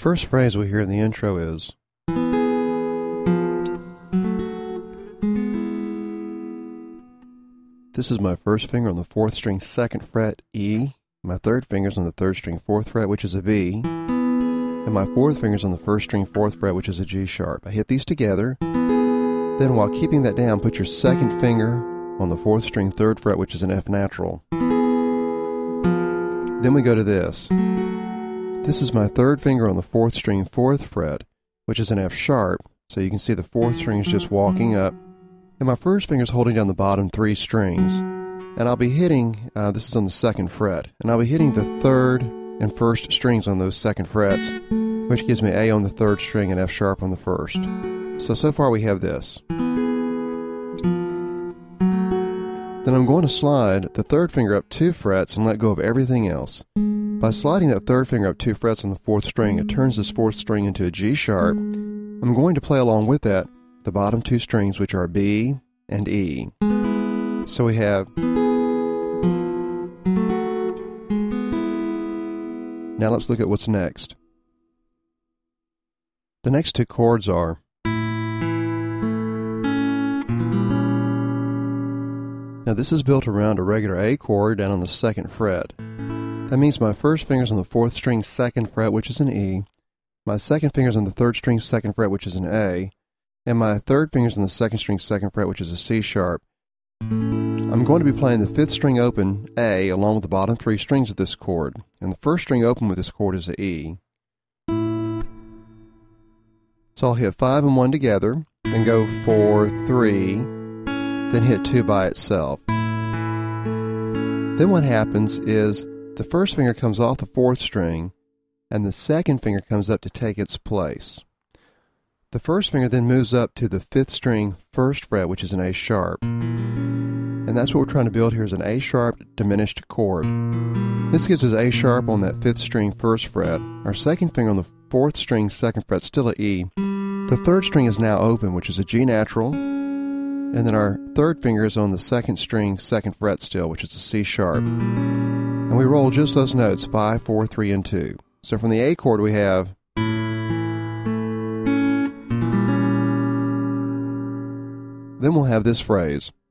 first phrase we hear in the intro is, this is my first finger on the 4th string 2nd fret E, my third finger's on the 3rd string 4th fret, which is a B, and my 4th finger's on the 1st string 4th fret, which is a G sharp. I hit these together, then while keeping that down, put your 2nd finger on the 4th string 3rd fret, which is an F natural. Then we go to this. This is my 3rd finger on the 4th string 4th fret, which is an F sharp, so you can see the 4th string is just walking up, and my 1st finger is holding down the bottom 3 strings, and I'll be hitting, this is on the 2nd fret, and I'll be hitting the 3rd and 1st strings on those 2nd frets, which gives me A on the 3rd string and F sharp on the 1st. So far we have this. Then I'm going to slide the 3rd finger up 2 frets and let go of everything else. By sliding that 3rd finger up 2 frets on the 4th string, it turns this 4th string into a G sharp. I'm going to play along with that the bottom 2 strings, which are B and E. So we have, now let's look at what's next. The next 2 chords are, now this is built around a regular A chord down on the 2nd fret. That means my 1st finger's on the 4th string 2nd fret, which is an E, my 2nd finger's on the 3rd string 2nd fret, which is an A, and my 3rd finger's on the 2nd string 2nd fret, which is a C sharp. I'm going to be playing the 5th string open A along with the bottom 3 strings of this chord, and the 1st string open with this chord is the E. So I'll hit 5 and 1 together, then go 4, 3, then hit 2 by itself. Then what happens is the 1st finger comes off the 4th string, and the 2nd finger comes up to take its place. The 1st finger then moves up to the 5th string 1st fret, which is an A sharp. And that's what we're trying to build here, is an A sharp diminished chord. This gives us A sharp on that 5th string 1st fret. Our 2nd finger on the 4th string 2nd fret, still an E. The 3rd string is now open, which is a G natural. And then our 3rd finger is on the 2nd string 2nd fret still, which is a C sharp. And we roll just those notes, 5, 4, 3, and 2. So from the A chord we have, then we'll have this phrase.